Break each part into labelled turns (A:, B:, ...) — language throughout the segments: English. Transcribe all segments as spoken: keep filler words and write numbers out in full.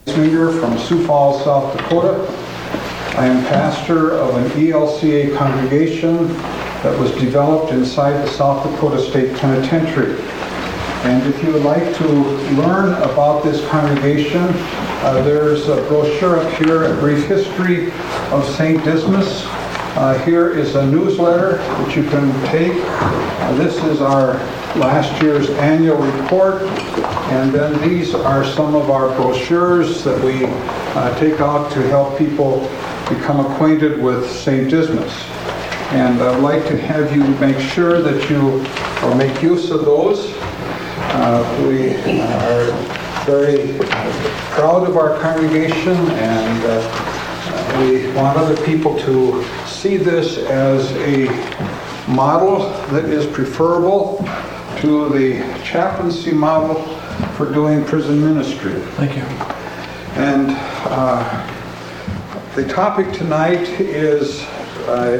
A: Swinger from Sioux Falls, South Dakota. I am pastor of an E L C A congregation that was developed inside the South Dakota State Penitentiary. And if you would like to learn about this congregation, uh, there's a brochure up here, a brief history of Saint Dismas. Uh, here is a newsletter that you can take. Uh, this is our last year's annual report, and then these are some of our brochures that we uh, take out to help people become acquainted with Saint Dismas. And I'd like to have you make sure that you or make use of those. Uh, we are very proud of our congregation, and uh, we want other people to see this as a model that is preferable to the chaplaincy model for doing prison ministry.
B: Thank you.
A: And uh, the topic tonight is uh,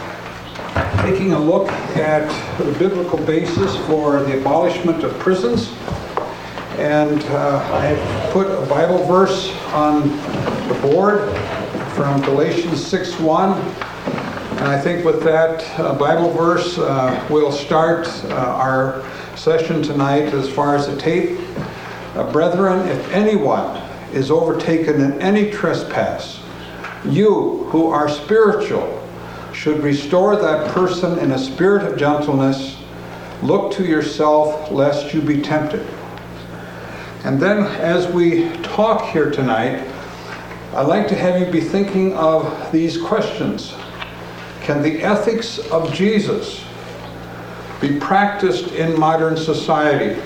A: taking a look at the biblical basis for the abolishment of prisons. And uh, I have put a Bible verse on the board from Galatians six one. And I think with that uh, Bible verse, uh, we'll start uh, our session tonight as far as the tape. Uh, Brethren, if anyone is overtaken in any trespass, you who are spiritual should restore that person in a spirit of gentleness. Look to yourself lest you be tempted. And then as we talk here tonight, I'd like to have you be thinking of these questions. Can the ethics of Jesus be practiced in modern society?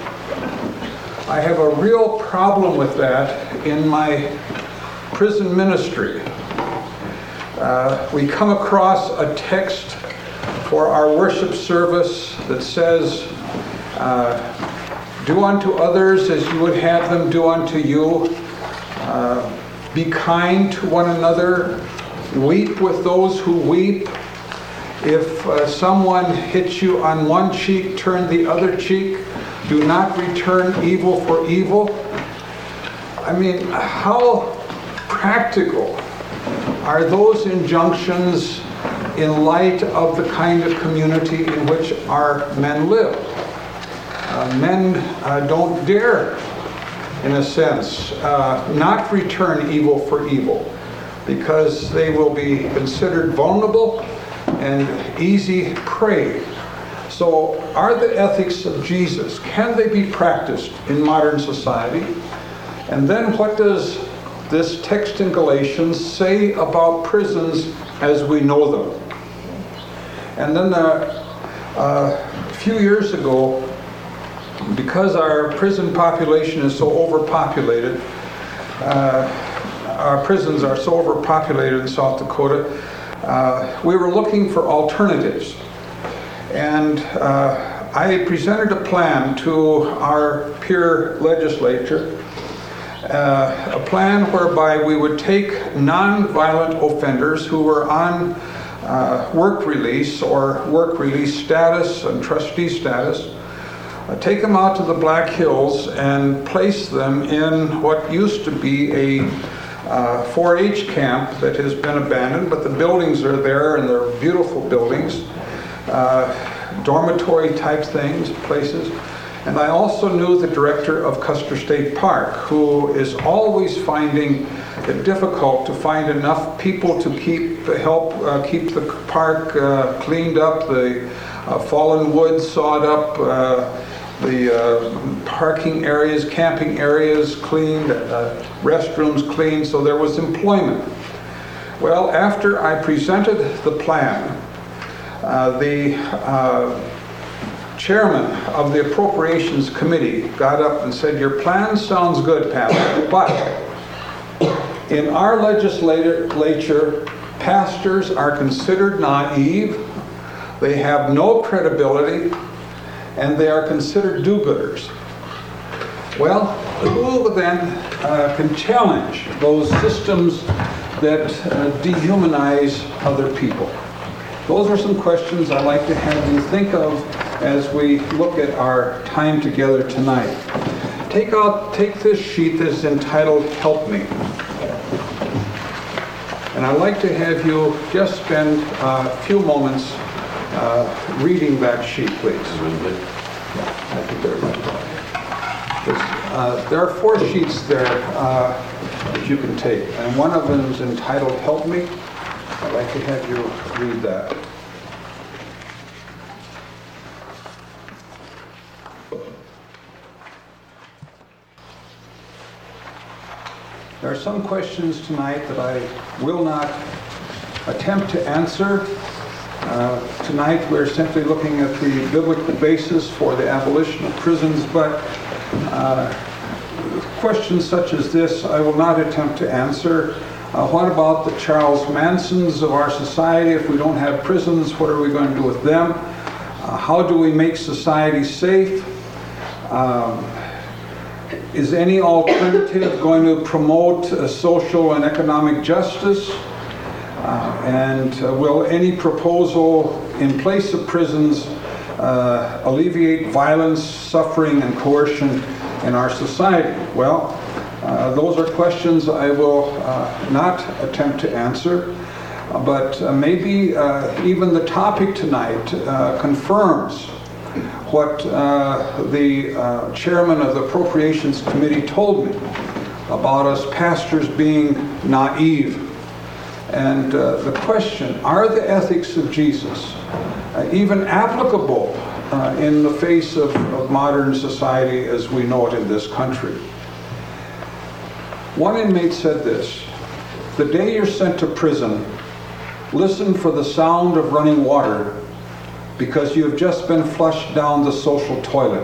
A: I have a real problem with that in my prison ministry. Uh, we come across a text for our worship service that says, uh, do unto others as you would have them do unto you. Uh, be kind to one another. Weep with those who weep. If uh, someone hits you on one cheek, turn the other cheek. Do not return evil for evil. I mean, how practical are those injunctions in light of the kind of community in which our men live? Uh, men uh, don't dare, in a sense, uh, not return evil for evil, because they will be considered vulnerable and easy prey. So are the ethics of Jesus, can they be practiced in modern society? And then what does this text in Galatians say about prisons as we know them? And then uh, uh, a few years ago, because our prison population is so overpopulated, uh, our prisons are so overpopulated in South Dakota, Uh, we were looking for alternatives, and uh, I presented a plan to our peer legislature, uh, a plan whereby we would take non-violent offenders who were on uh, work release or work release status and trustee status, uh, take them out to the Black Hills and place them in what used to be a Uh, four H camp that has been abandoned, but the buildings are there, and they're beautiful buildings, uh, dormitory type things, places. And I also knew the director of Custer State Park, who is always finding it difficult to find enough people to keep help uh, keep the park uh, cleaned up, the uh, fallen wood sawed up, uh, the uh, parking areas, camping areas cleaned, uh, restrooms cleaned, so there was employment. Well, after I presented the plan, uh, the uh, chairman of the Appropriations Committee got up and said, your plan sounds good, Pastor, but in our legislature, pastors are considered naive, they have no credibility, and they are considered do-gooders. Well, who then uh, can challenge those systems that uh, dehumanize other people? Those are some questions I'd like to have you think of as we look at our time together tonight. take out, take this sheet that's entitled Help Me. And I'd like to have you just spend a few moments uh, reading that sheet, please. Thank you very much. Uh, there are four sheets there uh, that you can take, and one of them is entitled Help Me. I'd like to have you read that. There are some questions tonight that I will not attempt to answer. Uh, tonight we're simply looking at the biblical basis for the abolition of prisons, but uh, questions such as this I will not attempt to answer. Uh, what about the Charles Mansons of our society? If we don't have prisons, what are we going to do with them? Uh, how do we make society safe? Um, Is any alternative going to promote uh, social and economic justice? Uh, and uh, will any proposal in place of prisons uh, alleviate violence, suffering, and coercion in our society? Well, uh, those are questions I will uh, not attempt to answer, uh, but uh, maybe uh, even the topic tonight uh, confirms what uh, the uh, chairman of the Appropriations Committee told me about us pastors being naive. And uh, the question, are the ethics of Jesus uh, even applicable uh, in the face of, of modern society as we know it in this country? One inmate said this: the day you're sent to prison, listen for the sound of running water, because you have just been flushed down the social toilet.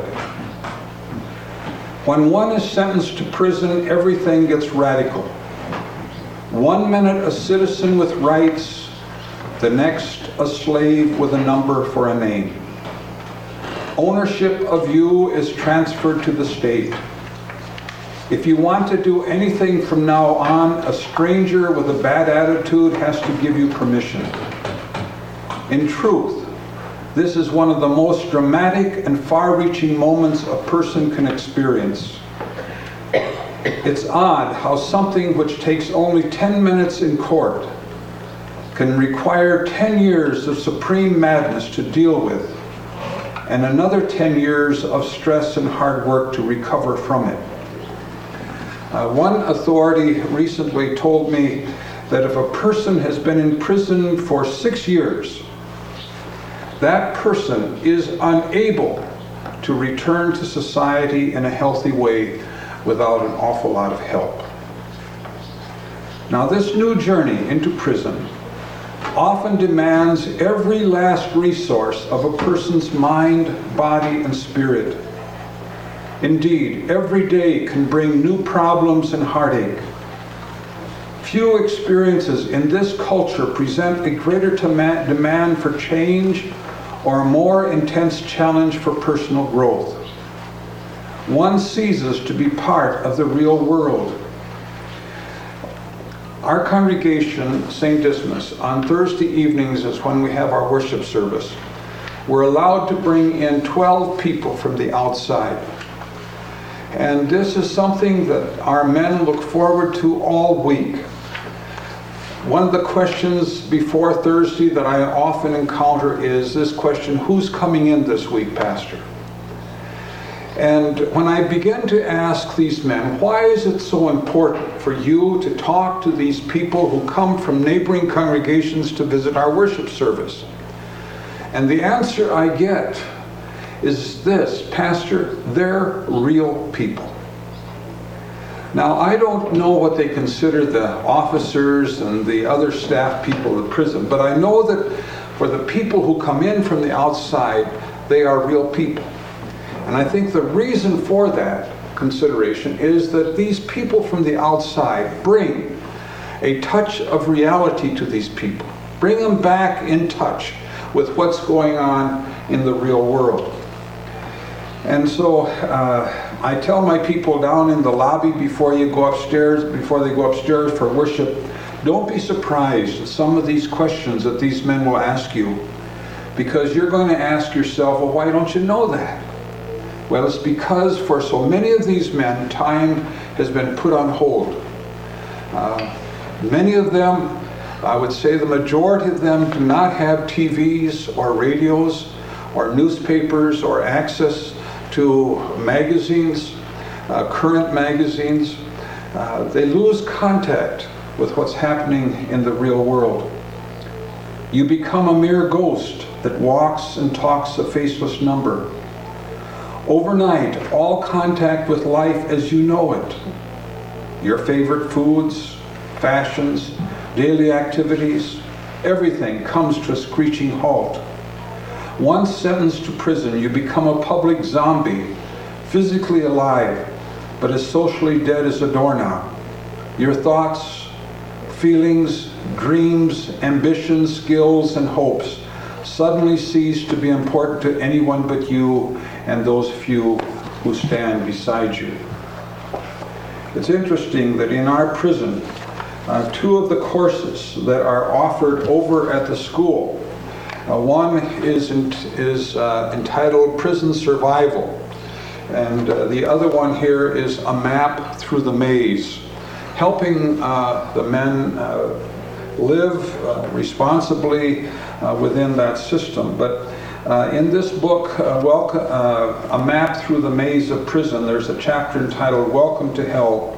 A: When one is sentenced to prison, everything gets radical. One minute a citizen with rights, the next a slave with a number for a name. Ownership of you is transferred to the state. If you want to do anything from now on, a stranger with a bad attitude has to give you permission. In truth, this is one of the most dramatic and far-reaching moments a person can experience. It's odd how something which takes only ten minutes in court can require ten years of supreme madness to deal with, and another ten years of stress and hard work to recover from it. Uh, one authority recently told me that if a person has been in prison for six years, that person is unable to return to society in a healthy way without an awful lot of help. Now, this new journey into prison often demands every last resource of a person's mind, body, and spirit. Indeed, every day can bring new problems and heartache. Few experiences in this culture present a greater tema- demand for change or a more intense challenge for personal growth. One ceases to be part of the real world. Our congregation, Saint Dismas, on Thursday evenings is when we have our worship service. We're allowed to bring in twelve people from the outside. And this is something that our men look forward to all week. One of the questions before Thursday that I often encounter is this question: who's coming in this week, Pastor? And when I begin to ask these men, why is it so important for you to talk to these people who come from neighboring congregations to visit our worship service? And the answer I get is this: Pastor, they're real people. Now, I don't know what they consider the officers and the other staff people at prison, but I know that for the people who come in from the outside, they are real people. And I think the reason for that consideration is that these people from the outside bring a touch of reality to these people, bring them back in touch with what's going on in the real world. And so uh, I tell my people down in the lobby before you go upstairs, before they go upstairs for worship, don't be surprised at some of these questions that these men will ask you, because you're going to ask yourself, well, why don't you know that? Well, it's because for so many of these men, time has been put on hold. Uh, many of them, I would say the majority of them, do not have T Vs or radios or newspapers or access to magazines, uh, current magazines. Uh, they lose contact with what's happening in the real world. You become a mere ghost that walks and talks a faceless number. Overnight, all contact with life as you know it, your favorite foods, fashions, daily activities, everything comes to a screeching halt. Once sentenced to prison, you become a public zombie, physically alive, but as socially dead as a doorknob. Your thoughts, feelings, dreams, ambitions, skills, and hopes suddenly cease to be important to anyone but you and those few who stand beside you. It's interesting that in our prison, uh, two of the courses that are offered over at the school, uh, one is, in, is uh, entitled Prison Survival, and uh, the other one here is A Map Through the Maze, helping uh, the men uh, live uh, responsibly uh, within that system. But uh, in this book, uh, welcome, uh, A Map Through the Maze of Prison, there's a chapter entitled Welcome to Hell.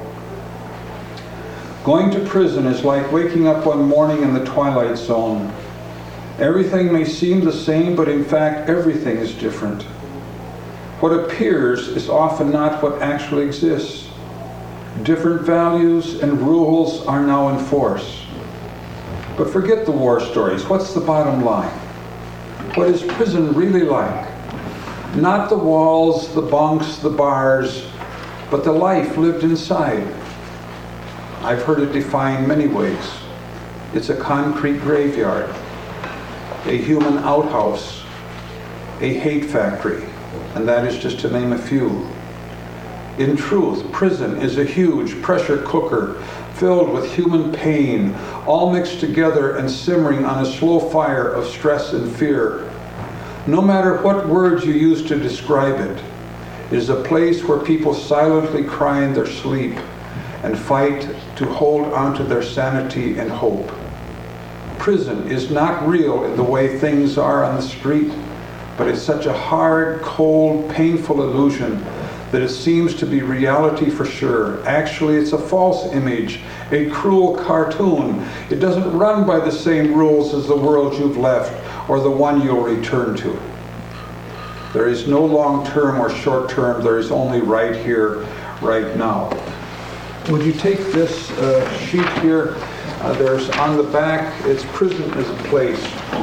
A: Going to prison is like waking up one morning in the twilight zone. Everything may seem the same, but in fact everything is different. What appears is often not what actually exists. Different values and rules are now in force. But forget the war stories. What's the bottom line? What is prison really like? Not the walls, the bunks, the bars, but the life lived inside. I've heard it defined many ways. It's a concrete graveyard, a human outhouse, a hate factory, and that is just to name a few. In truth, prison is a huge pressure cooker filled with human pain, all mixed together and simmering on a slow fire of stress and fear. No matter what words you use to describe it, it is a place where people silently cry in their sleep and fight to hold onto their sanity and hope. Prison is not real in the way things are on the street, but it's such a hard, cold, painful illusion that it seems to be reality for sure. Actually, it's a false image, a cruel cartoon. It doesn't run by the same rules as the world you've left or the one you'll return to. There is no long term or short term. There is only right here, right now. Would you take this uh, sheet here? Uh, there's on the back, it's Prison is a Place.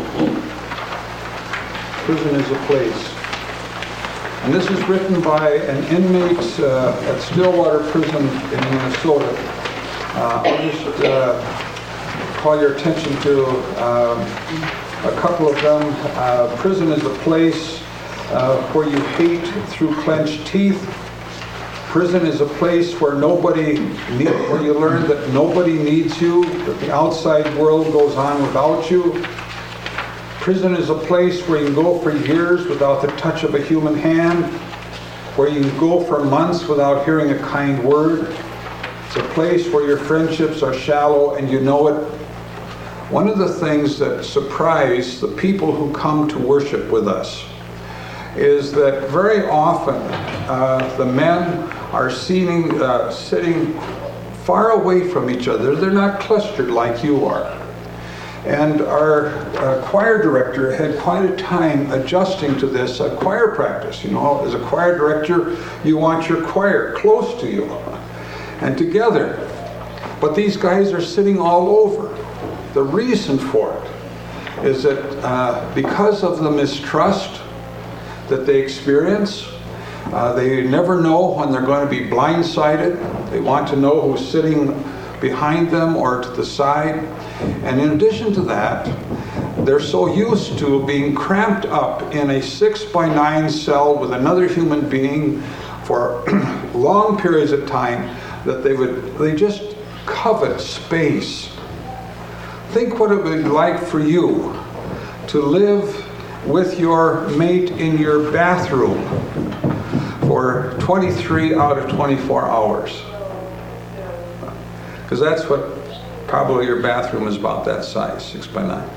A: Prison is a Place. And this is written by an inmate uh, at Stillwater Prison in Minnesota. Uh, I'll just uh, call your attention to um, a couple of them. Uh, prison is a place uh, where you hate through clenched teeth. Prison is a place where nobody need, where you learn that nobody needs you, that the outside world goes on without you. Prison is a place where you can go for years without the touch of a human hand, where you can go for months without hearing a kind word. It's a place where your friendships are shallow and you know it. One of the things that surprise the people who come to worship with us is that very often uh, the men are seen, uh, sitting far away from each other. They're not clustered like you are. And our uh, choir director had quite a time adjusting to this uh, choir practice. You know, as a choir director, you want your choir close to you and together. But these guys are sitting all over. The reason for it is that uh, because of the mistrust that they experience, uh, they never know when they're going to be blindsided. They want to know who's sitting behind them or to the side. And in addition to that, they're so used to being cramped up in a six by nine cell with another human being for long periods of time that they would, they just covet space. Think what it would be like for you to live with your mate in your bathroom for twenty-three out of twenty-four hours. Because that's what probably your bathroom is, about that size, six by nine.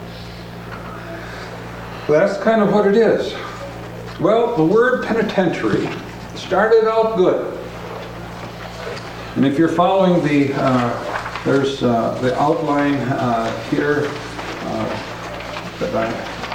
A: That's kind of what it is. Well, the word penitentiary started out good. And if you're following the, uh, there's uh, the outline uh, here uh, that I,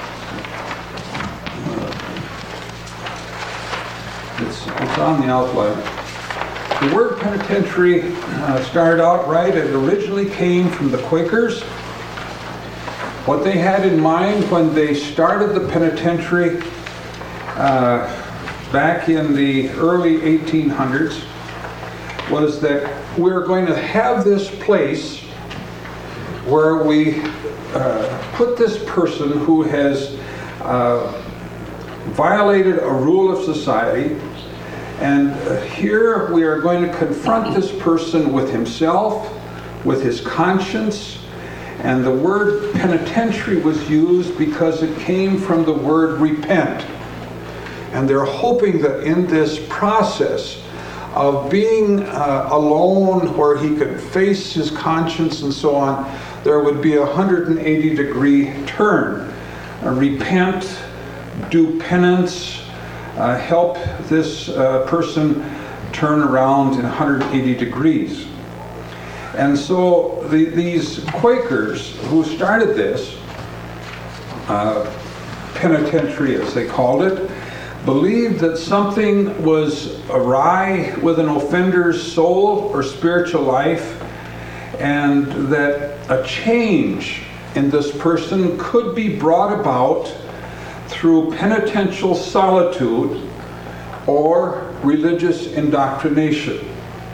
A: uh, it's, it's on the outline. The word penitentiary uh, started out right. It originally came from the Quakers. What they had in mind when they started the penitentiary uh, back in the early eighteen hundreds was that we're going to have this place where we uh, put this person who has uh, violated a rule of society, and uh, here we are going to confront this person with himself, with his conscience. And the word penitentiary was used because it came from the word repent. And they're hoping that in this process of being uh, alone, where he could face his conscience and so on, there would be a one hundred eighty degree turn. Uh, repent, do penance, uh, help this uh, person turn around in one hundred eighty degrees. And so the, these Quakers who started this uh, penitentiary, as they called it, believed that something was awry with an offender's soul or spiritual life, and that a change in this person could be brought about through penitential solitude or religious indoctrination.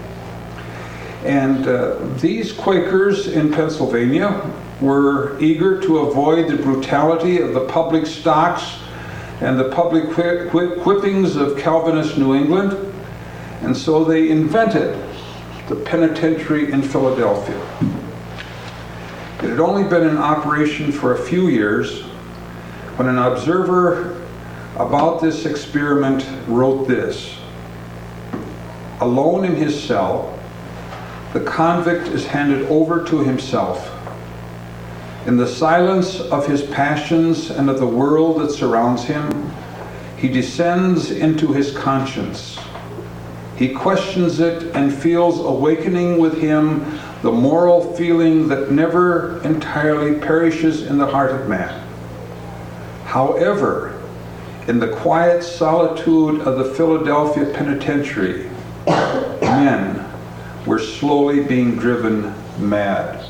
A: And uh, these Quakers in Pennsylvania were eager to avoid the brutality of the public stocks and the public whip- whip- whippings of Calvinist New England, and so they invented the penitentiary in Philadelphia. It had only been in operation for a few years when an observer about this experiment wrote this: "Alone in his cell, the convict is handed over to himself. In the silence of his passions and of the world that surrounds him, he descends into his conscience. He questions it and feels awakening with him the moral feeling that never entirely perishes in the heart of man. However, in the quiet solitude of the Philadelphia penitentiary, men were slowly being driven mad."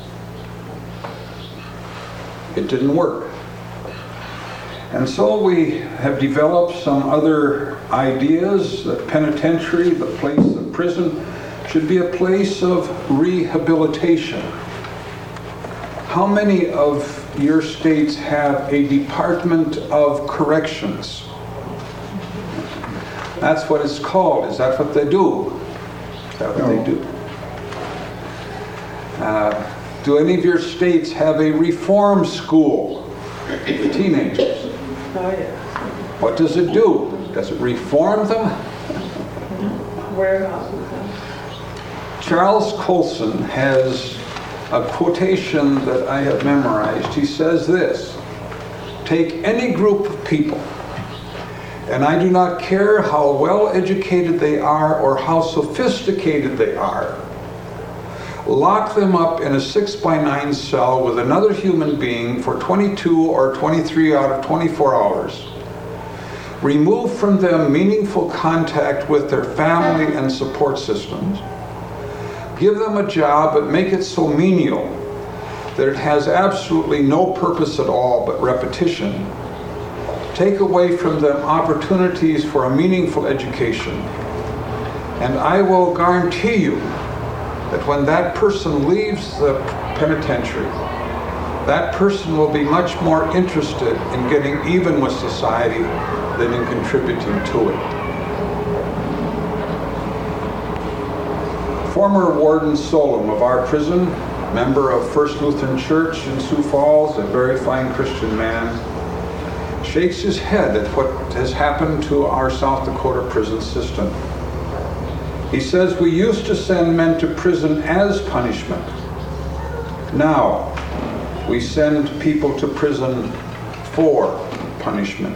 A: It didn't work. And so we have developed some other ideas that penitentiary, the place of prison, should be a place of rehabilitation. How many of your states have a Department of Corrections? That's what it's called. Is that what they do? Is that what
B: No.
A: they do? Uh, do any of your states have a reform school for teenagers?
C: Oh, yeah.
A: What does it do? Does it reform them?
C: Warehouses.
A: Charles Colson has a quotation that I have memorized. He says this: "Take any group of people, and I do not care how well educated they are or how sophisticated they are, lock them up in a six by nine cell with another human being for twenty-two or twenty-three out of twenty-four hours. Remove from them meaningful contact with their family and support systems. Give them a job, but make it so menial that it has absolutely no purpose at all but repetition. Take away from them opportunities for a meaningful education. And I will guarantee you that when that person leaves the penitentiary, that person will be much more interested in getting even with society than in contributing to it." Former Warden Solom of our prison, member of First Lutheran Church in Sioux Falls, a very fine Christian man, shakes his head at what has happened to our South Dakota prison system. He says, we used to send men to prison as punishment. Now, we send people to prison for punishment.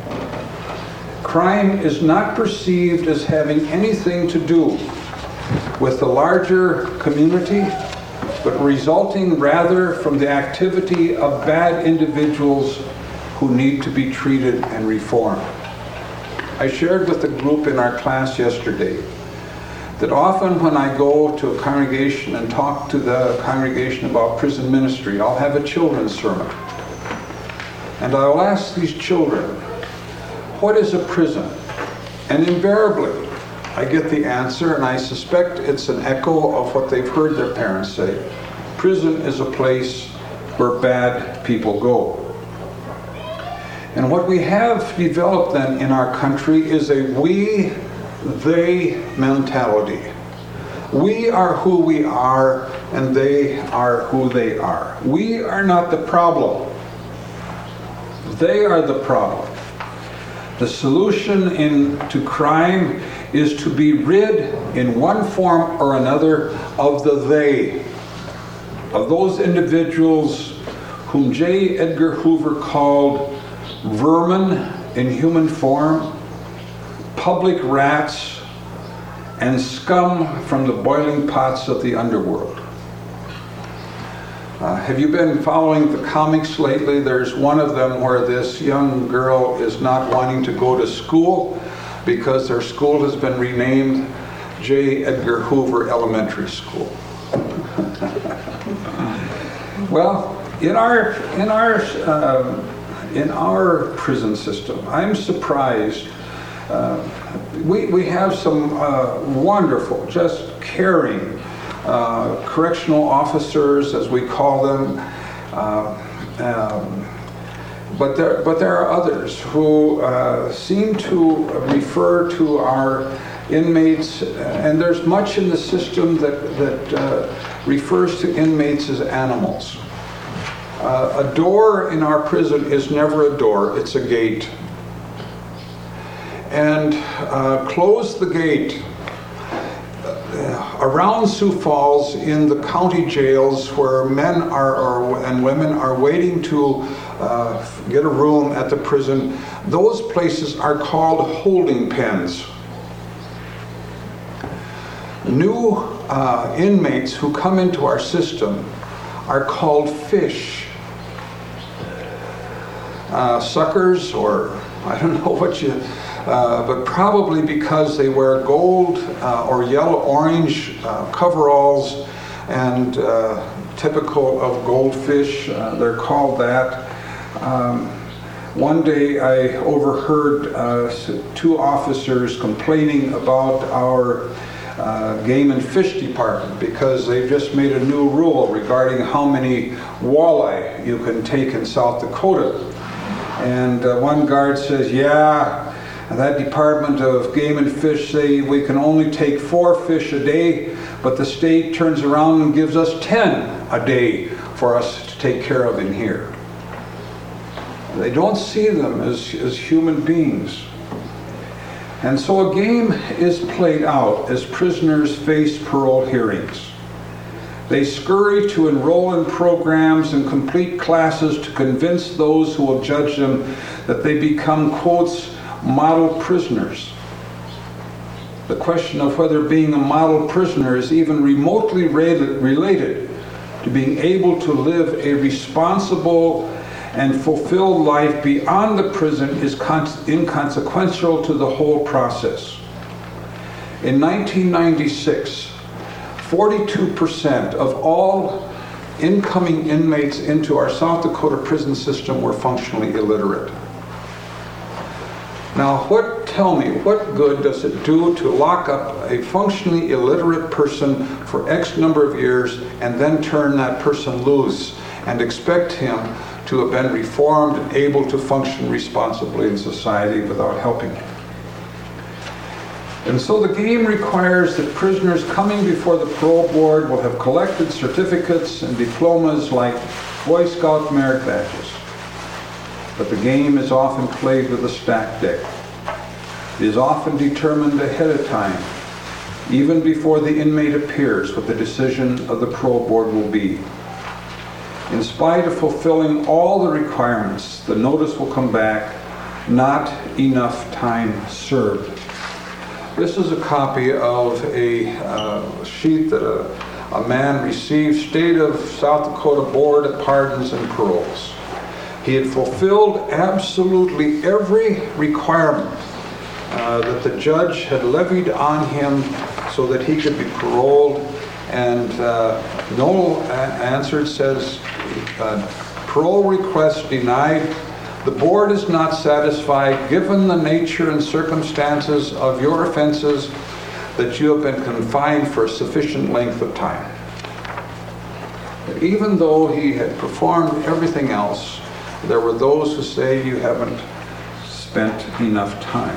A: Crime is not perceived as having anything to do with the larger community, but resulting rather from the activity of bad individuals who need to be treated and reformed. I shared with the group in our class yesterday that often when I go to a congregation and talk to the congregation about prison ministry, I'll have a children's sermon. And I'll ask these children, what is a prison? And invariably, I get the answer, and I suspect it's an echo of what they've heard their parents say. Prison is a place where bad people go. And what we have developed then in our country is a we, they mentality. We are who we are, and they are who they are. We are not the problem. They are the problem. The solution in, to crime is to be rid, in one form or another, of the they, of those individuals whom J. Edgar Hoover called vermin in human form, public rats, and scum from the boiling pots of the underworld. Uh, have you been following the comics lately? There's one of them where this young girl is not wanting to go to school because their school has been renamed J. Edgar Hoover Elementary School. Well, in our in our uh, in our prison system, I'm surprised. Uh, we we have some uh, wonderful, just caring uh, correctional officers, as we call them. Uh, um, But there, but there are others who uh, seem to refer to our inmates, and there's much in the system that, that uh, refers to inmates as animals. Uh, a door in our prison is never a door, it's a gate. And uh, close the gate. Around Sioux Falls, in the county jails where men are, are and women are waiting to uh, get a room at the prison, those places are called holding pens. New uh, inmates who come into our system are called fish. Uh, suckers, or I don't know what you... Uh, but probably because they wear gold uh, or yellow-orange uh, coveralls and uh, typical of goldfish, uh, they're called that. Um, one day I overheard uh, two officers complaining about our uh, game and fish department because they've just made a new rule regarding how many walleye you can take in South Dakota. And uh, one guard says, yeah, that department of game and fish say we can only take four fish a day, but the state turns around and gives us ten a day for us to take care of in here. They don't see them as, as human beings. And so a game is played out as prisoners face parole hearings. They scurry to enroll in programs and complete classes to convince those who will judge them that they become, quotes, model prisoners. The question of whether being a model prisoner is even remotely related to being able to live a responsible and fulfilled life beyond the prison is inconsequential to the whole process. In nineteen ninety-six, forty-two percent of all incoming inmates into our South Dakota prison system were functionally illiterate. Now, what, tell me, what good does it do to lock up a functionally illiterate person for X number of years and then turn that person loose and expect him to have been reformed and able to function responsibly in society without helping him? And so the game requires that prisoners coming before the parole board will have collected certificates and diplomas like Boy Scout merit badges. But the game is often played with a stacked deck. It is often determined ahead of time even before the inmate appears, what the decision of the parole board will be. In spite of fulfilling all the requirements, the notice will come back, not enough time served. This is a copy of a uh, sheet that a, a man received, State of South Dakota Board of Pardons and Paroles. He had fulfilled absolutely every requirement uh, that the judge had levied on him so that he could be paroled, and uh, no answer. It says, uh, parole request denied. The board is not satisfied, given the nature and circumstances of your offenses, that you have been confined for a sufficient length of time. But even though he had performed everything else, there were those who say you haven't spent enough time.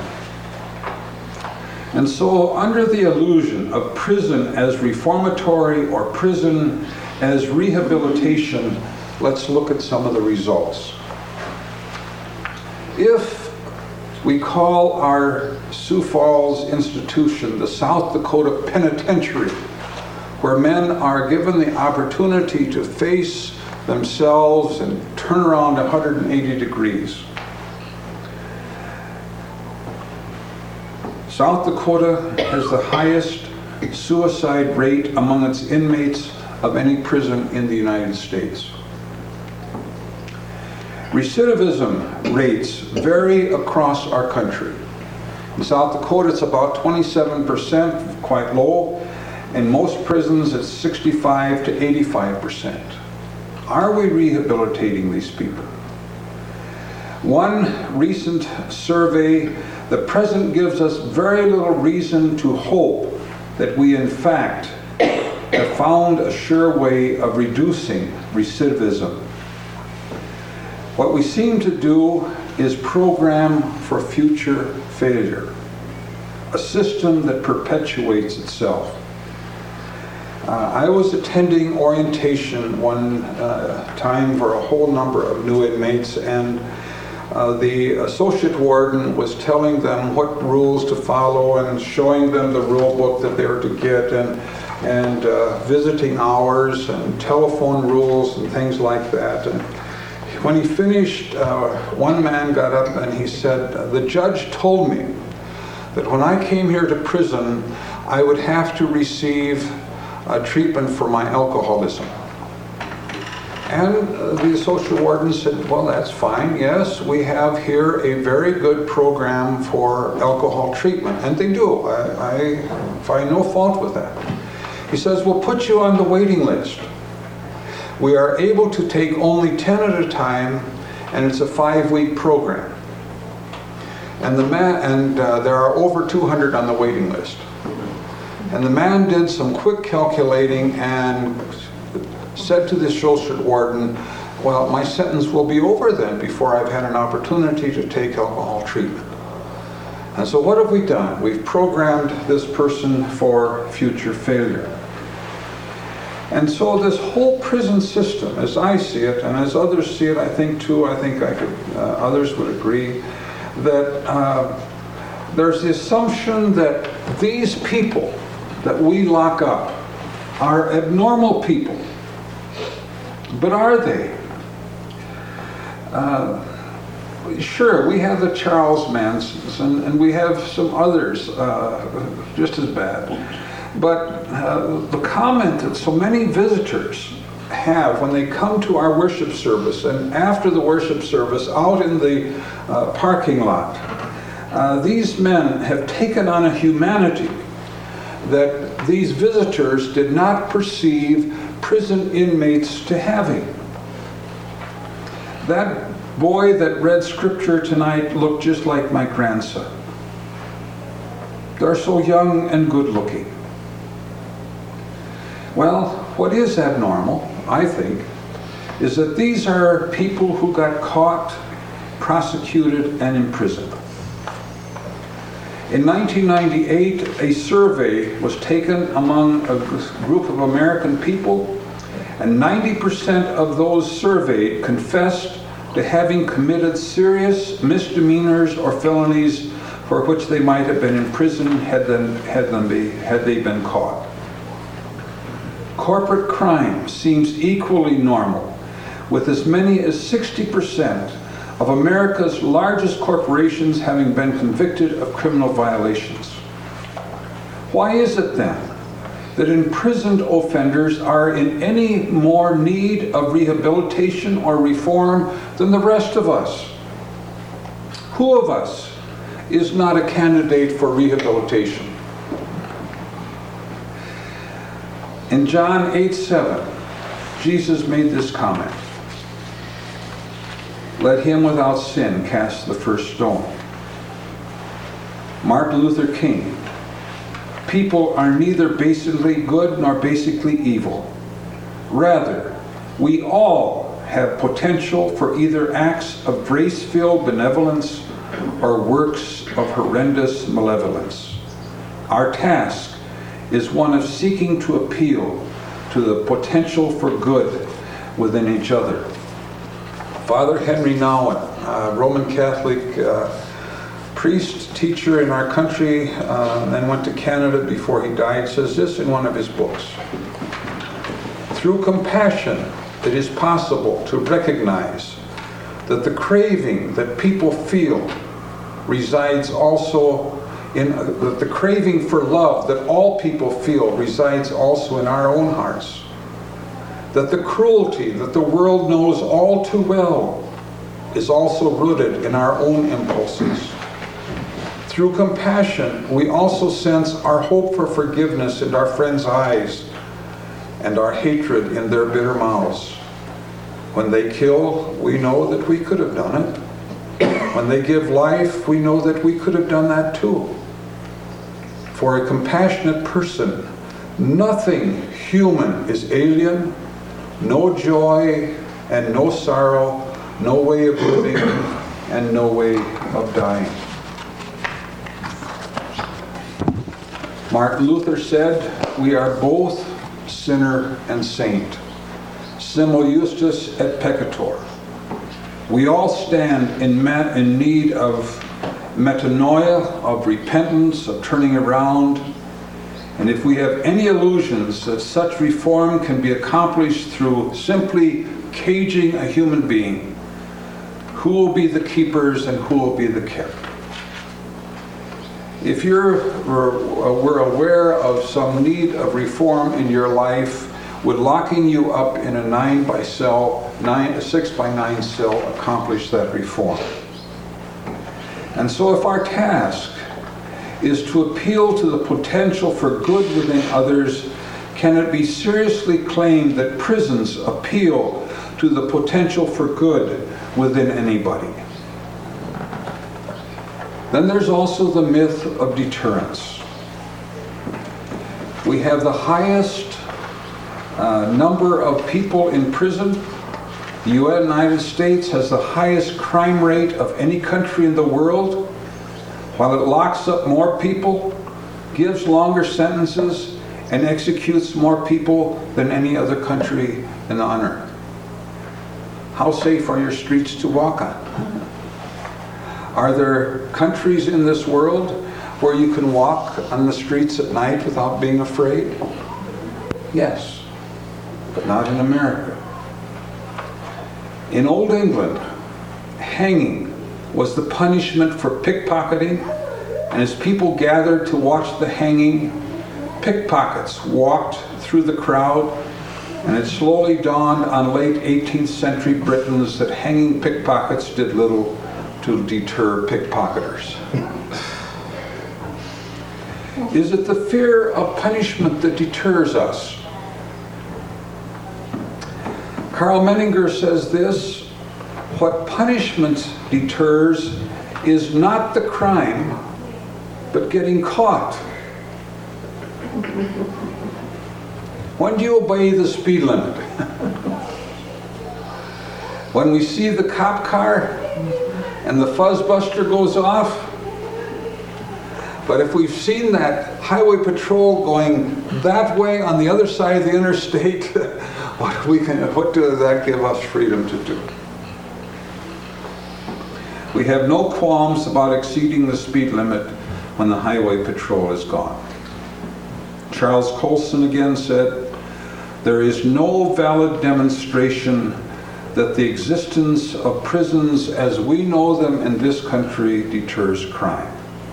A: And so, under the illusion of prison as reformatory or prison as rehabilitation, let's look at some of the results. If we call our Sioux Falls institution the South Dakota Penitentiary, where men are given the opportunity to face themselves and turn around one hundred eighty degrees. South Dakota has the highest suicide rate among its inmates of any prison in the United States. Recidivism rates vary across our country. In South Dakota, it's about twenty-seven percent, quite low. In most prisons, it's sixty-five to eighty-five percent. Are we rehabilitating these people? One recent survey, the present gives us very little reason to hope that we in fact have found a sure way of reducing recidivism. What we seem to do is program for future failure, a system that perpetuates itself. Uh, I was attending orientation one uh, time for a whole number of new inmates, and uh, the associate warden was telling them what rules to follow and showing them the rule book that they were to get, and, and uh, visiting hours and telephone rules and things like that. And when he finished, uh, one man got up and he said, "The judge told me that when I came here to prison, I would have to receive uh, treatment for my alcoholism." And uh, the associate warden said, "Well, that's fine. Yes, we have here a very good program for alcohol treatment." And they do. I, I find no fault with that. He says, "We'll put you on the waiting list. We are able to take only ten at a time, and it's a five-week program. And the man, and uh, there are over two hundred on the waiting list." And the man did some quick calculating and said to the associate warden, "Well, my sentence will be over then before I've had an opportunity to take alcohol treatment." And so what have we done? We've programmed this person for future failure. And so this whole prison system, as I see it, and as others see it, I think too, I think I could, uh, others would agree, that uh, there's the assumption that these people that we lock up are abnormal people. But are they? Uh, sure, we have the Charles Mansons, and, and we have some others uh, just as bad. But uh, the comment that so many visitors have when they come to our worship service, and after the worship service out in the uh, parking lot, uh, these men have taken on a humanity that these visitors did not perceive prison inmates to having. That boy that read scripture tonight looked just like my grandson. They're so young and good looking. Well, what is abnormal, I think, is that these are people who got caught, prosecuted, and imprisoned. In nineteen ninety-eight, a survey was taken among a group of American people, and ninety percent of those surveyed confessed to having committed serious misdemeanors or felonies for which they might have been imprisoned had, them, had, them be, had they been caught. Corporate crime seems equally normal, with as many as sixty percent of America's largest corporations having been convicted of criminal violations. Why is it then that imprisoned offenders are in any more need of rehabilitation or reform than the rest of us? Who of us is not a candidate for rehabilitation? In John eight seven, Jesus made this comment: "Let him without sin cast the first stone." Martin Luther King: "People are neither basically good nor basically evil. Rather, we all have potential for either acts of grace-filled benevolence or works of horrendous malevolence. Our task is one of seeking to appeal to the potential for good within each other." Father Henry Nouwen, a Roman Catholic uh, priest, teacher in our country, uh, and then went to Canada before he died, says this in one of his books: "Through compassion, it is possible to recognize that the craving that people feel resides also in, uh, that the craving for love that all people feel resides also in our own hearts. That the cruelty that the world knows all too well is also rooted in our own impulses. Through compassion, we also sense our hope for forgiveness in our friends' eyes and our hatred in their bitter mouths. When they kill, we know that we could have done it. When they give life, we know that we could have done that too. For a compassionate person, nothing human is alien, no joy and no sorrow, no way of living and no way of dying." Martin Luther said, "We are both sinner and saint. Simul justus et peccator." We all stand in, ma- in need of metanoia, of repentance, of turning around. And if we have any illusions that such reform can be accomplished through simply caging a human being, who will be the keepers and who will be the kept? If you're were aware of some need of reform in your life, would locking you up in a nine by cell, nine, a six by nine cell accomplish that reform? And so if our task is to appeal to the potential for good within others, can it be seriously claimed that prisons appeal to the potential for good within anybody? Then there's also the myth of deterrence. We have the highest uh, number of people in prison. The United States has the highest crime rate of any country in the world, while it locks up more people, gives longer sentences, and executes more people than any other country in the on earth. How safe are your streets to walk on? Are there countries in this world where you can walk on the streets at night without being afraid? Yes, but not in America. In Old England, hanging was the punishment for pickpocketing, and as people gathered to watch the hanging, pickpockets walked through the crowd, and it slowly dawned on late eighteenth century Britons that hanging pickpockets did little to deter pickpocketers. Is it the fear of punishment that deters us? Karl Menninger says this: "What punishment deters is not the crime, but getting caught." When do you obey the speed limit? When we see the cop car and the fuzzbuster goes off? But if we've seen that highway patrol going that way on the other side of the interstate, what, we can, what does that give us freedom to do? We have no qualms about exceeding the speed limit when the highway patrol is gone. Charles Colson again said, there is no valid demonstration that the existence of prisons as we know them in this country deters crime.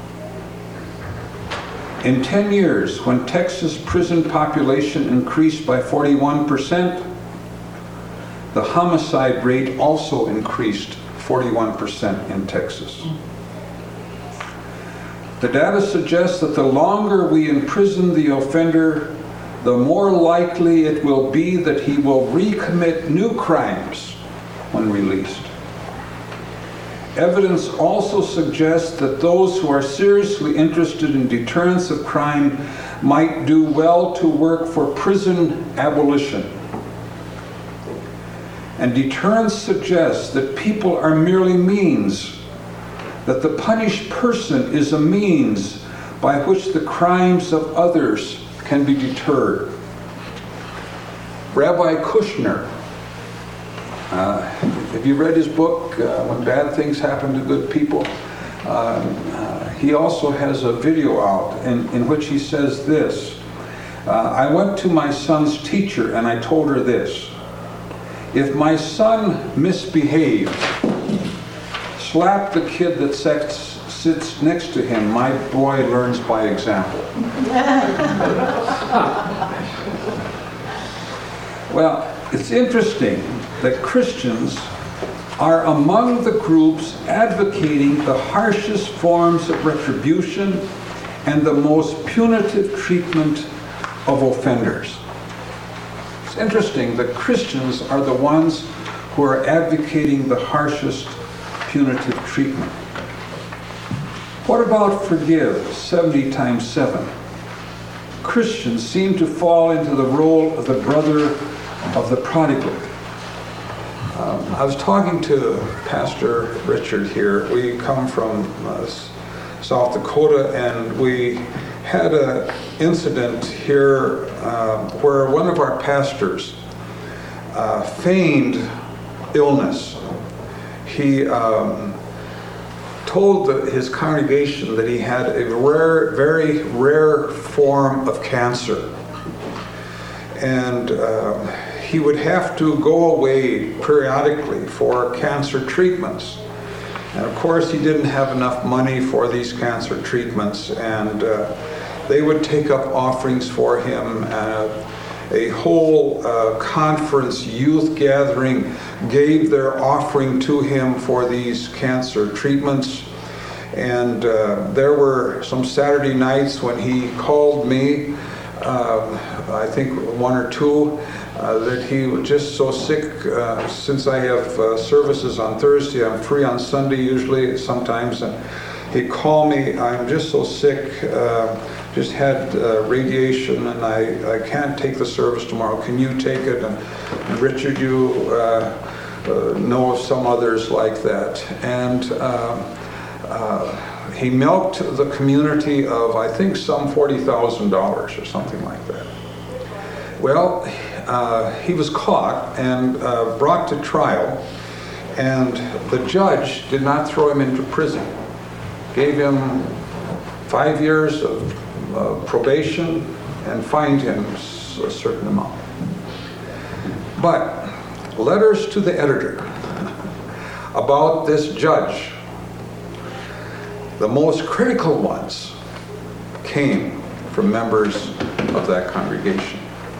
A: In ten years, when Texas prison population increased by forty-one percent, the homicide rate also increased forty-one percent in Texas. The data suggests that the longer we imprison the offender, the more likely it will be that he will recommit new crimes when released. Evidence also suggests that those who are seriously interested in deterrence of crime might do well to work for prison abolition. And deterrence suggests that people are merely means, that the punished person is a means by which the crimes of others can be deterred. Rabbi Kushner, uh, have you read his book, uh, When Bad Things Happen to Good People? Uh, uh, he also has a video out in, in which he says this, uh, I went to my son's teacher and I told her this, if my son misbehaved, slap the kid that sits, sits next to him, my boy learns by example. Well, it's interesting that Christians are among the groups advocating the harshest forms of retribution and the most punitive treatment of offenders. It's interesting that Christians are the ones who are advocating the harshest punitive treatment. What about forgive seventy times seven? Christians seem to fall into the role of the brother of the prodigal. Um, I was talking to Pastor Richard here. We come from uh, South Dakota, and we had an incident here uh, where one of our pastors uh, feigned illness. He um, told the, his congregation that he had a rare, very rare form of cancer. And uh, he would have to go away periodically for cancer treatments. And of course, he didn't have enough money for these cancer treatments, and uh, they would take up offerings for him. Uh, a whole uh, conference, youth gathering, gave their offering to him for these cancer treatments. And uh, there were some Saturday nights when he called me, uh, I think one or two, Uh, that he was just so sick. Uh, since I have uh, services on Thursday, I'm free on Sunday usually, sometimes, and he'd call me, I'm just so sick, uh, just had uh, radiation and I, I can't take the service tomorrow, can you take it? And, and Richard, you uh, uh, know of some others like that. And uh, uh, he milked the community of, I think, some forty thousand dollars or something like that. Well, Uh, he was caught and uh, brought to trial, and the judge did not throw him into prison. Gave him five years of uh, probation and fined him a certain amount. But letters to the editor about this judge, the most critical ones, came from members of that congregation.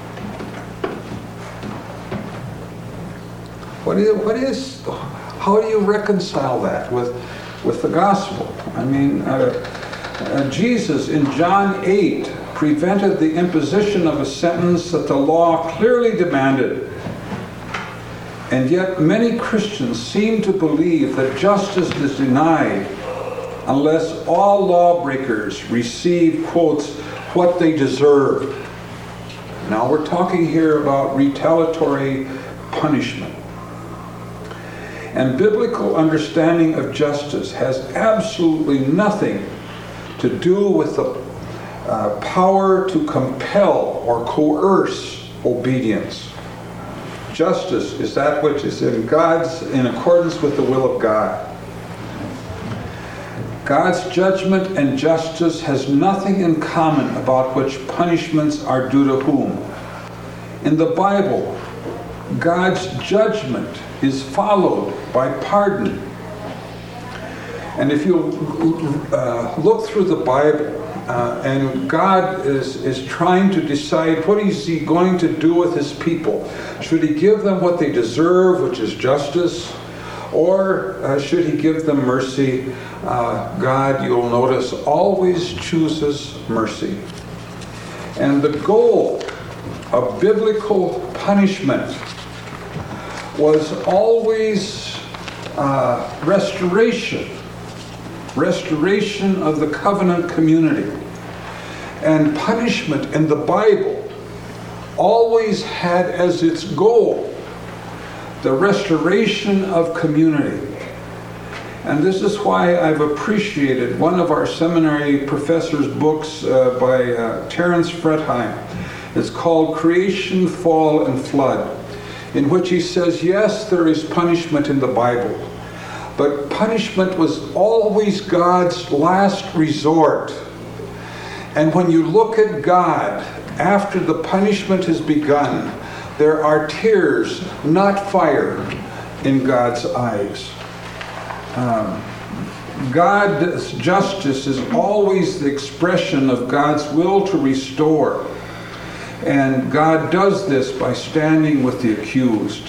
A: What is, what is, how do you reconcile that with, with the gospel? I mean, uh, uh, Jesus in John eight prevented the imposition of a sentence that the law clearly demanded. And yet many Christians seem to believe that justice is denied unless all lawbreakers receive, quotes, what they deserve. Now we're talking here about retaliatory punishment. And biblical understanding of justice has absolutely nothing to do with the uh, power to compel or coerce obedience. Justice is that which is in God's, in accordance with the will of God. God's judgment and justice has nothing in common about which punishments are due to whom. In the Bible, God's judgment is followed by pardon. And if you uh, look through the Bible, uh, and God is, is trying to decide what is he going to do with his people. Should he give them what they deserve, which is justice? Or uh, should he give them mercy? Uh, God, you'll notice, always chooses mercy. And the goal of biblical punishment was always uh, restoration. Restoration of the covenant community. And punishment in the Bible always had as its goal the restoration of community. And this is why I've appreciated one of our seminary professors' books uh, by uh, Terence Fretheim. It's called Creation, Fall, and Flood, in which he says, yes, there is punishment in the Bible, but punishment was always God's last resort. And when you look at God, after the punishment has begun, there are tears, not fire, in God's eyes. Um, God's justice is always the expression of God's will to restore. And God does this by standing with the accused.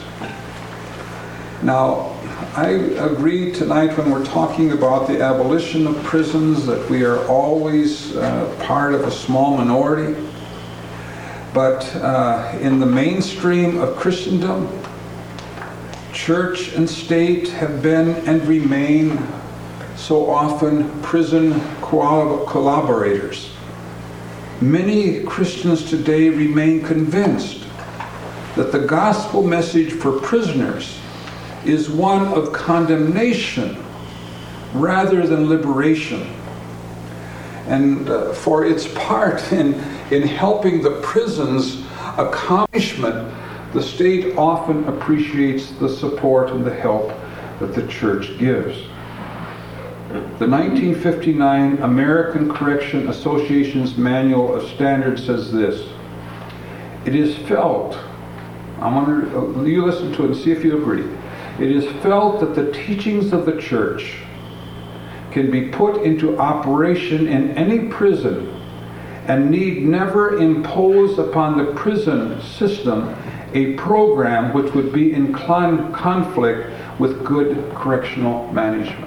A: Now, I agree tonight when we're talking about the abolition of prisons that we are always uh, part of a small minority. But uh, in the mainstream of Christendom, church and state have been and remain so often prison collaborators. Many Christians today remain convinced that the gospel message for prisoners is one of condemnation rather than liberation. And uh, for its part in, in helping the prison's accomplishment, the state often appreciates the support and the help that the church gives. The nineteen fifty-nine American Correction Association's Manual of Standards says this: it is felt, I want to, you listen to it and see if you agree, it is felt that the teachings of the church can be put into operation in any prison and need never impose upon the prison system a program which would be in conflict with good correctional management.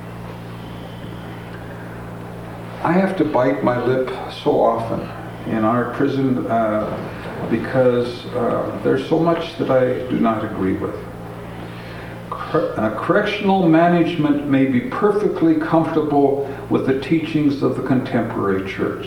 A: I have to bite my lip so often in our prison uh, because uh, there's so much that I do not agree with. Cor- uh, correctional management may be perfectly comfortable with the teachings of the contemporary church.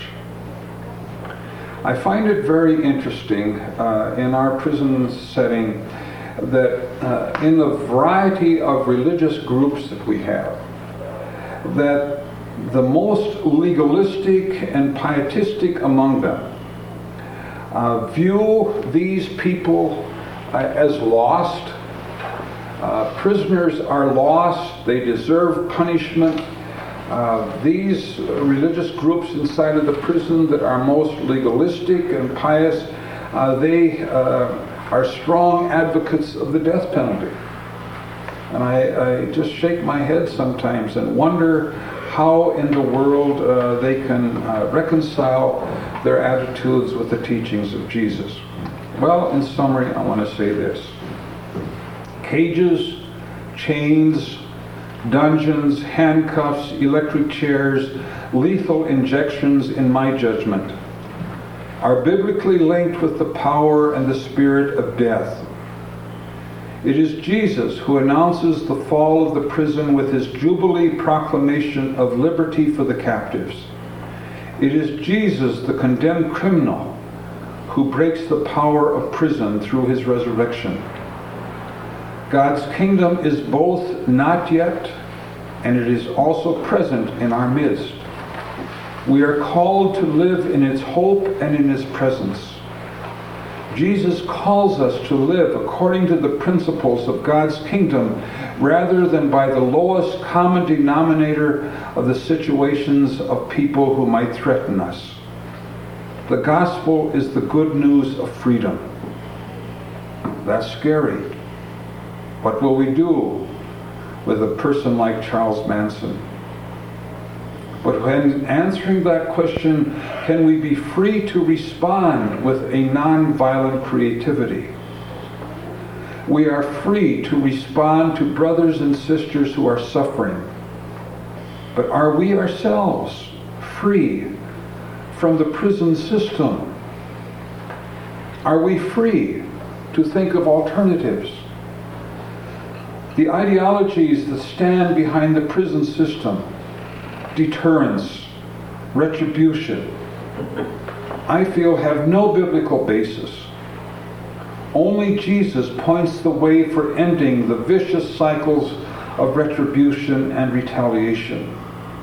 A: I find it very interesting uh, in our prison setting that uh, in the variety of religious groups that we have, that the most legalistic and pietistic among them uh, view these people uh, as lost. Uh, prisoners are lost. They deserve punishment. Uh, these religious groups inside of the prison that are most legalistic and pious, uh, they uh, are strong advocates of the death penalty. And I, I just shake my head sometimes and wonder how in the world uh, they can uh, reconcile their attitudes with the teachings of Jesus. Well, in summary, I want to say this. Cages, chains, dungeons, handcuffs, electric chairs, lethal injections, in my judgment, are biblically linked with the power and the spirit of death. It is Jesus who announces the fall of the prison with his Jubilee proclamation of liberty for the captives. It is Jesus, the condemned criminal, who breaks the power of prison through his resurrection. God's kingdom is both not yet, and it is also present in our midst. We are called to live in its hope and in its presence. Jesus calls us to live according to the principles of God's kingdom rather than by the lowest common denominator of the situations of people who might threaten us. The gospel is the good news of freedom. That's scary. What will we do with a person like Charles Manson? But when answering that question, can we be free to respond with a non-violent creativity? We are free to respond to brothers and sisters who are suffering. But are we ourselves free from the prison system? Are we free to think of alternatives? The ideologies that stand behind the prison system, deterrence, retribution, I feel have no biblical basis. Only Jesus points the way for ending the vicious cycles of retribution and retaliation.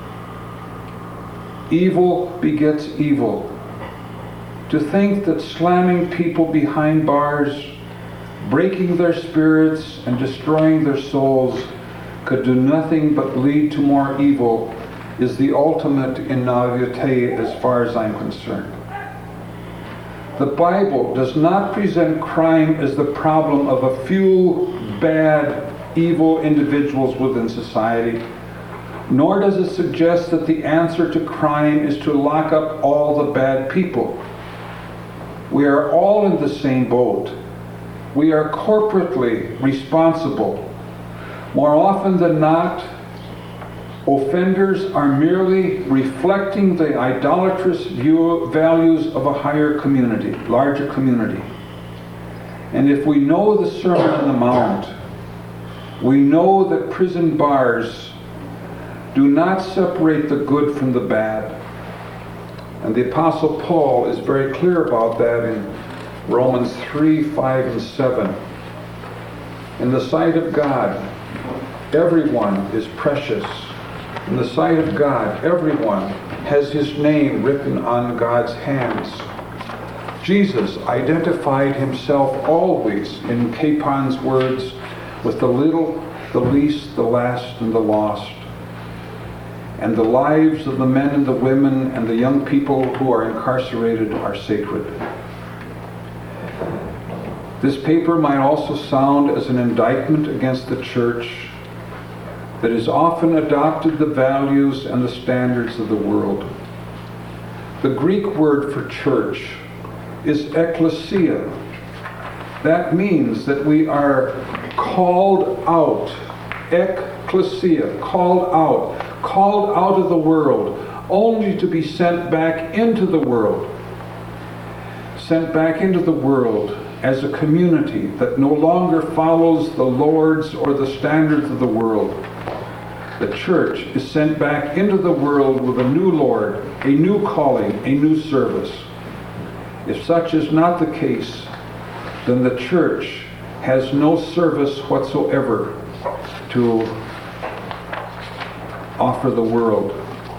A: Evil begets evil. To think that slamming people behind bars, breaking their spirits, and destroying their souls could do nothing but lead to more evil is the ultimate in naivete as far as I'm concerned. The Bible does not present crime as the problem of a few bad, evil individuals within society, nor does it suggest that the answer to crime is to lock up all the bad people. We are all in the same boat. We are corporately responsible. More often than not, offenders are merely reflecting the idolatrous view, values of a higher community, larger community. And if we know the Sermon on the Mount, we know that prison bars do not separate the good from the bad. And the Apostle Paul is very clear about that in Romans three, five, and seven. In the sight of God, everyone is precious. In the sight of God, everyone has his name written on God's hands. Jesus identified himself always, in Capon's words, with the little, the least, the last, and the lost. And the lives of the men and the women and the young people who are incarcerated are sacred. This paper might also sound as an indictment against the church that has often adopted the values and the standards of the world. The Greek word for church is ekklesia. That means that we are called out, ekklesia, called out, called out of the world, only to be sent back into the world. Sent back into the world as a community that no longer follows the lords or the standards of the world. The church is sent back into the world with a new Lord, a new calling, a new service. If such is not the case, then the church has no service whatsoever to offer the world.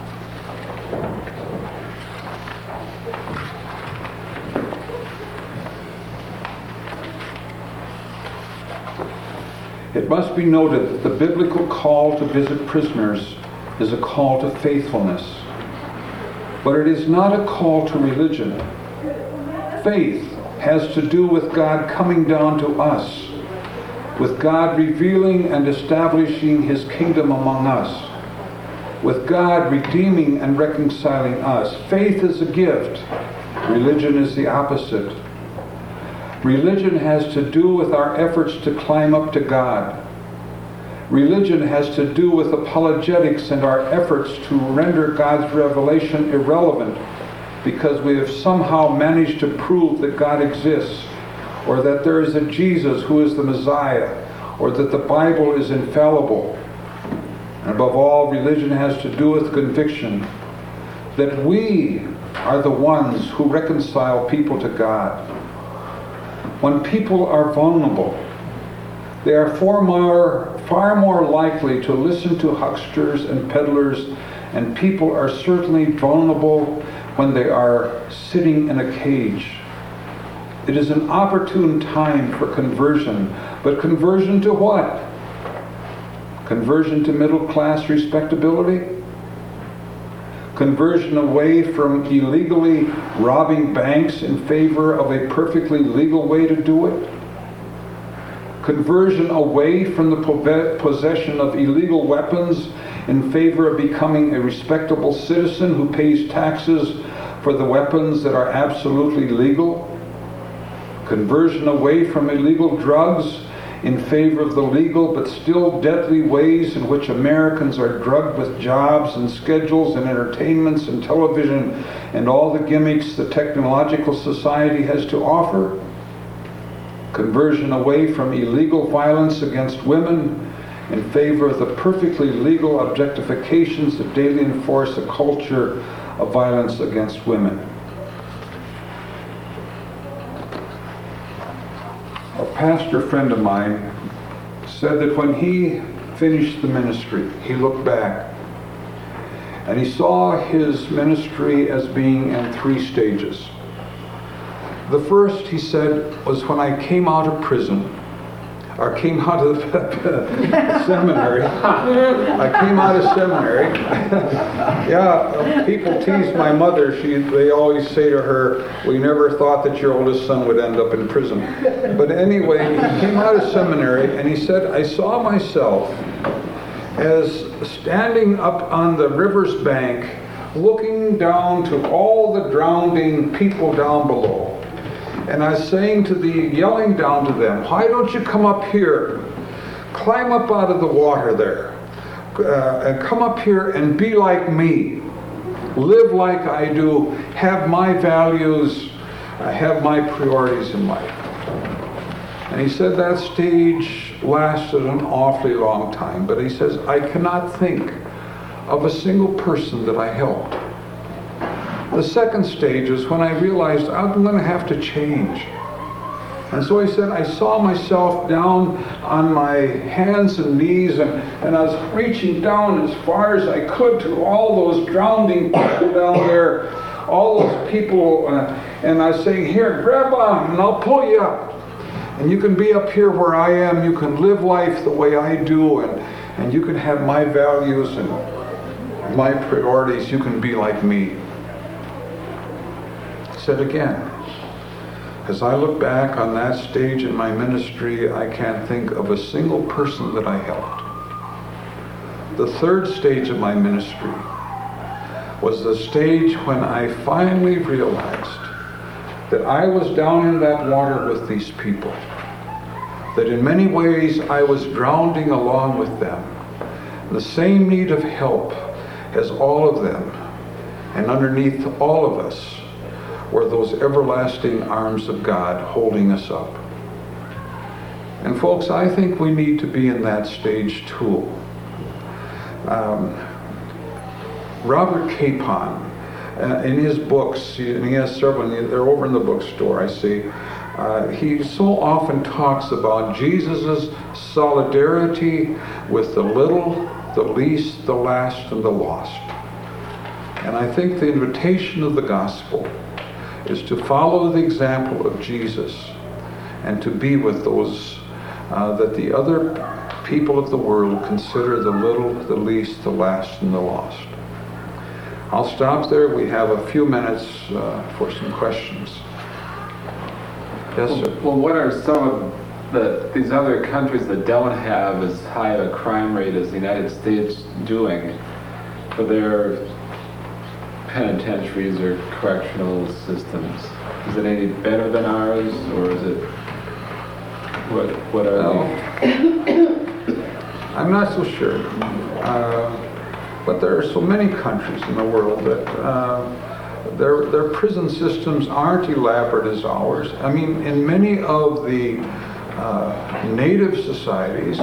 A: It must be noted that the biblical call to visit prisoners is a call to faithfulness, but it is not a call to religion. Faith has to do with God coming down to us, with God revealing and establishing his kingdom among us, with God redeeming and reconciling us. Faith is a gift. Religion is the opposite. Religion has to do with our efforts to climb up to God. Religion has to do with apologetics and our efforts to render God's revelation irrelevant because we have somehow managed to prove that God exists, or that there is a Jesus who is the Messiah, or that the Bible is infallible. And above all, religion has to do with conviction that we are the ones who reconcile people to God. When people are vulnerable, they are far more, far more likely to listen to hucksters and peddlers, and people are certainly vulnerable when they are sitting in a cage. It is an opportune time for conversion. But conversion to what? Conversion to middle class respectability? Conversion away from illegally robbing banks in favor of a perfectly legal way to do it? Conversion away from the possession of illegal weapons in favor of becoming a respectable citizen who pays taxes for the weapons that are absolutely legal? Conversion away from illegal drugs in favor of the legal but still deadly ways in which Americans are drugged with jobs and schedules and entertainments and television and all the gimmicks the technological society has to offer. Conversion away from illegal violence against women in favor of the perfectly legal objectifications that daily enforce a culture of violence against women. A pastor friend of mine said that when he finished the ministry, he looked back and he saw his ministry as being in three stages. The first, he said, was when I came out of prison, or came out of seminary. I came out of seminary. Yeah, people tease my mother. She, they always say to her, "We never thought that your oldest son would end up in prison." But anyway, he came out of seminary, and he said, "I saw myself as standing up on the river's bank, looking down to all the drowning people down below. And I was saying to the, yelling down to them, why don't you come up here? Climb up out of the water there. Uh, and come up here and be like me. Live like I do. Have my values. Uh, have my priorities in life." And he said that stage lasted an awfully long time. But he says, I cannot think of a single person that I helped. The second stage is when I realized I'm going to have to change. And so he said, I saw myself down on my hands and knees, and, and I was reaching down as far as I could to all those drowning people down there, all those people, uh, and I was saying, here, grab on, and I'll pull you up. And you can be up here where I am, you can live life the way I do, and, and you can have my values and my priorities, you can be like me. Said again, as I look back on that stage in my ministry, I can't think of a single person that I helped. The third stage of my ministry was the stage when I finally realized that I was down in that water with these people, that in many ways I was drowning along with them, the same need of help as all of them, and underneath all of us were those everlasting arms of God holding us up. And folks, I think we need to be in that stage too. Um, Robert Capon, uh, in his books, and he has several, they're over in the bookstore, I see, uh, he so often talks about Jesus' solidarity with the little, the least, the last, and the lost. And I think the invitation of the gospel is to follow the example of Jesus and to be with those uh, that the other people of the world consider the little, the least, the last, and the lost. I'll stop there. We have a few minutes uh, for some questions. Yes, sir.
B: Well, what are some of the, these other countries that don't have as high a crime rate as the United States doing for their penitentiaries or correctional systems? Is it any better than ours, or is it, what what are
A: no.
B: they?
A: I'm not so sure. Uh, but there are so many countries in the world that uh, their their prison systems aren't elaborate as ours. I mean, in many of the uh, native societies,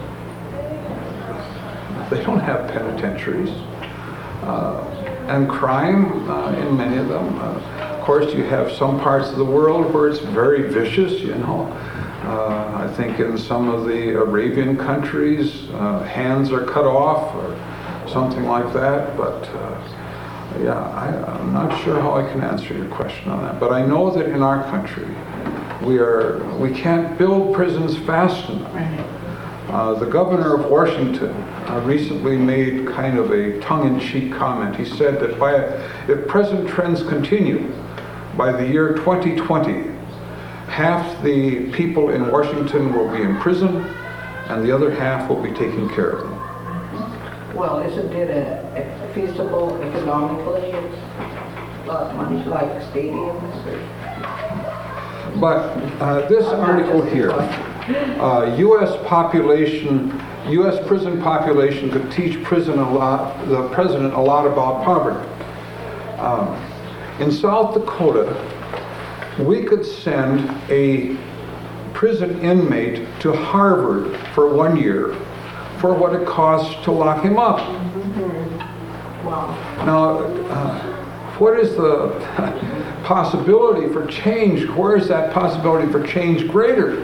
A: they don't have penitentiaries. Uh, And crime uh, in many of them. Uh, of course, you have some parts of the world where it's very vicious, you know. Uh, I think in some of the Arabian countries, uh, hands are cut off or something like that. But uh, yeah, I, I'm not sure how I can answer your question on that. But I know that in our country, We are, we can't build prisons fast enough. Uh, the governor of Washington uh, recently made kind of a tongue-in-cheek comment. He said that by, if present trends continue, by the year twenty twenty, half the people in Washington will be in prison and the other half will be taking care of them.
C: Well, isn't it a, a feasible economically? It's a lot of money, like stadiums or...
A: But uh, this article here, uh, U S population, U S prison population could teach prison a lot, the president a lot about poverty. Um, in South Dakota, we could send a prison inmate to Harvard for one year for what it costs to lock him up.
C: Mm-hmm. Wow.
A: Now, uh, what is the possibility for change? Where is that possibility for change greater?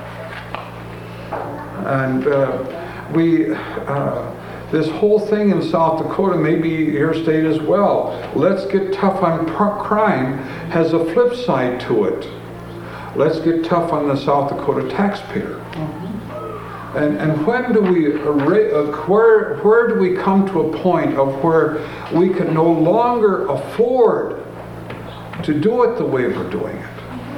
A: And uh, we, uh, this whole thing in South Dakota, maybe your state as well, let's get tough on pr- crime, has a flip side to it. Let's get tough on the South Dakota taxpayer. Mm-hmm. And, and when do we, uh, where, where do we come to a point of where we can no longer afford to do it the way we're doing it?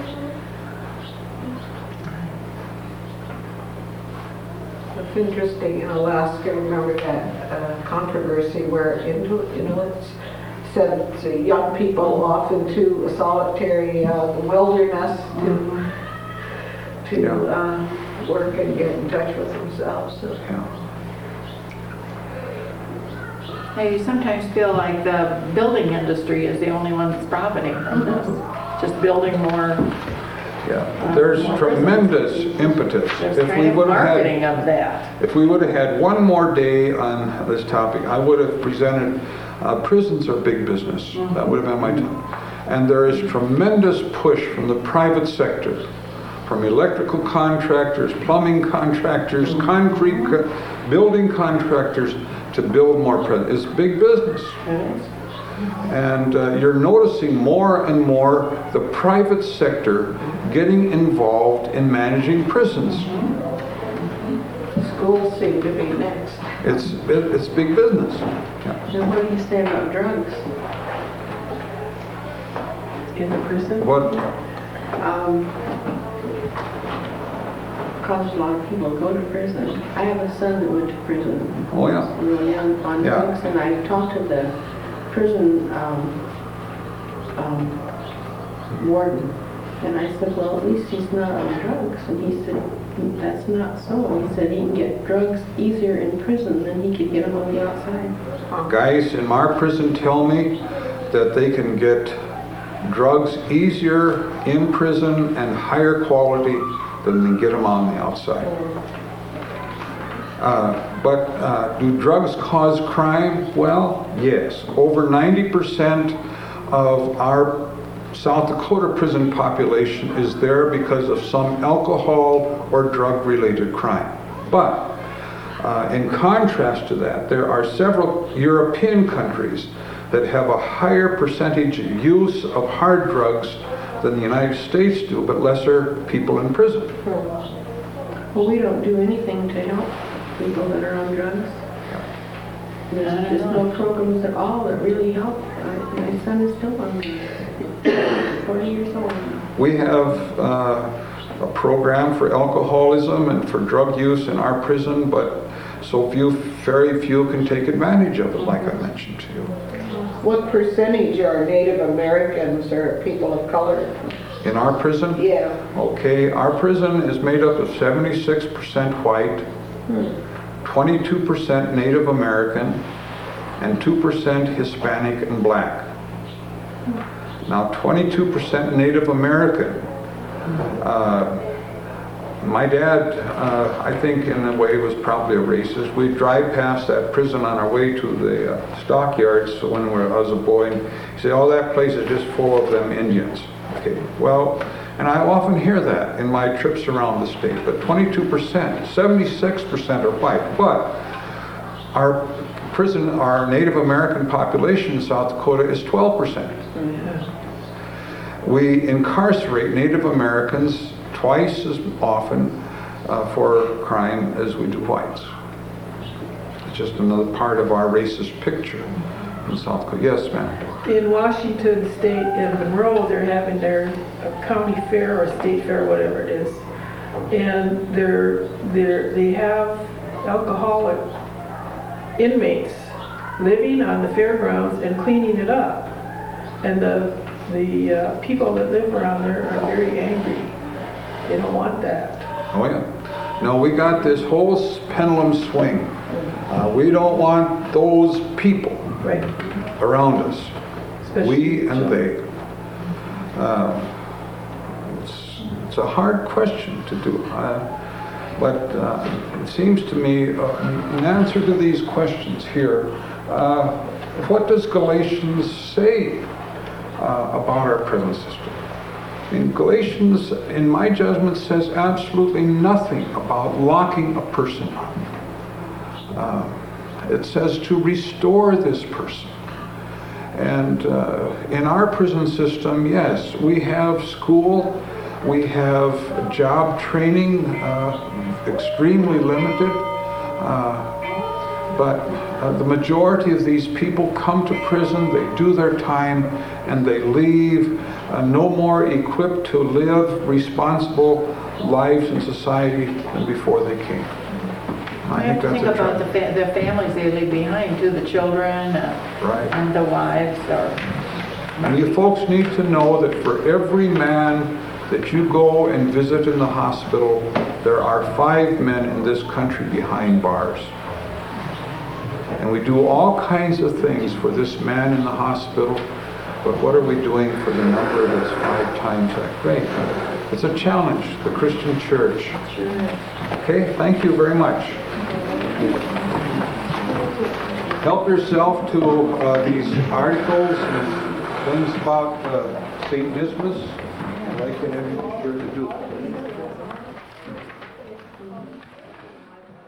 C: It's interesting, in Alaska, remember that uh, controversy where into, you know, it's sent uh, young people off into a solitary uh, wilderness to, to
A: Yeah.
C: uh, work and get in touch with themselves. So.
A: Yeah.
D: I sometimes feel like the building industry is the only one that's profiting from this. Just building more.
A: Yeah, there's tremendous impetus.
D: There's
A: If
D: kind
A: we
D: of
A: would have
D: marketing
A: had,
D: of that.
A: if we would have had one more day on this topic, I would have presented, uh, prisons are big business. Mm-hmm. That would have been my time. And there is tremendous push from the private sector, from electrical contractors, plumbing contractors, mm-hmm. concrete co- building contractors, to build more prisons. It's big business.
D: Mm-hmm.
A: And uh, you're noticing more and more the private sector getting involved in managing prisons.
C: Schools seem to be next.
A: It's it, it's big business. Yeah.
E: So what do you say about drugs in the prison?
A: What?
E: Um, cause a lot of people go to prison. I have a son that went to prison.
A: Oh, yeah.
E: Real young on
A: Yeah.
E: drugs, and I talked to the prison um, um, warden, and I said, well, at least he's not on drugs. And he said, that's not so. He said he can get drugs easier in prison than he could get them on the outside.
A: Guys in our prison tell me that they can get drugs easier in prison and higher quality than they get them on the outside. Uh, but uh, do drugs cause crime? Well, yes. Over ninety percent of our South Dakota prison population is there because of some alcohol or drug-related crime. But uh, in contrast to that, there are several European countries that have a higher percentage use of hard drugs than the United States do, but lesser people in prison.
E: Well, we don't do anything to help people that are on drugs. There's just no programs at all that really help. I, my son is still on drugs, forty years old.
A: We have uh, a program for alcoholism and for drug use in our prison, but so few, very few can take advantage of it, like I mentioned to you.
C: What percentage are Native Americans or people of color?
A: In our prison?
C: Yeah.
A: Okay, our prison is made up of seventy-six percent white, twenty-two percent Native American, and two percent Hispanic and black. Now, twenty-two percent Native American. Uh, my dad, uh, I think in a way, was probably a racist. We'd drive past that prison on our way to the uh, stockyards when we were, I was a boy, and he'd say, oh, that place is just full of them Indians. Okay, well, and I often hear that in my trips around the state, but twenty-two percent, seventy-six percent are white. But our prison, our Native American population in South Dakota is twelve percent. We incarcerate Native Americans twice as often uh, for crime as we do whites. It's just another part of our racist picture in South Korea. Yes, ma'am.
E: In Washington State, in Monroe, they're having their county fair or state fair, whatever it is. And they're, they're, they have alcoholic inmates living on the fairgrounds and cleaning it up. And the, the uh, people that live around there are very angry. They don't want that.
A: Oh, yeah. No, we got this whole pendulum swing. Uh, we don't want those people
E: Right.
A: around us.
E: Especially
A: We and they.
E: children.
A: Uh, it's, it's a hard question to do. Uh, but uh, it seems to me, uh, in answer to these questions here, uh, what does Galatians say uh, about our prison system? I mean, Galatians, in my judgment, says absolutely nothing about locking a person up. Uh, it says to restore this person. And uh, in our prison system, yes, we have school, we have job training, uh, extremely limited, uh, but uh, the majority of these people come to prison, they do their time, and they leave uh, no more equipped to live responsible lives in society than before they came.
D: I have to think
A: a
D: about the,
A: tragedy.
D: fa- the families they leave behind too, the children uh,
A: Right.
D: and the wives or.
A: And you folks need to know that for every man that you go and visit in the hospital, there are five men in this country behind bars. And we do all kinds of things for this man in the hospital, but what are we doing for the number that's five times that great? It's a challenge, the Christian church. Okay, thank you very much. Help yourself to uh, these articles and things about uh, Saint Dismas. I'd like to have you here to do it.